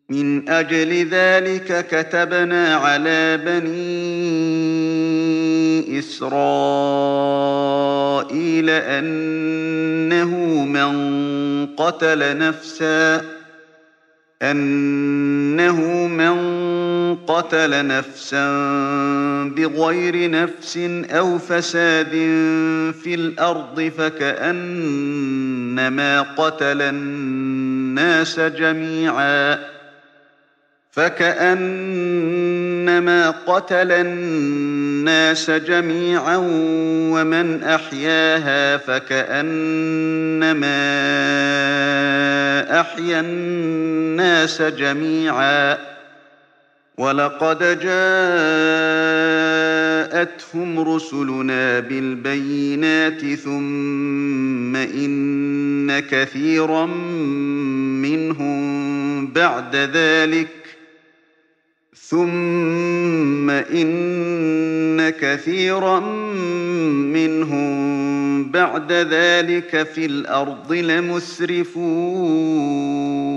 من أجل ذلك كتبنا على بني إسرائيل أنه من قتل نفسا بغير نفس أو فساد في الأرض فكأنما قتل الناس جميعا ومن أحياها فكأنما أحيا الناس جميعا ولقد جاءتهم رسلنا بالبينات ثم إن كثيرا منهم بعد ذلك في الأرض لمسرفون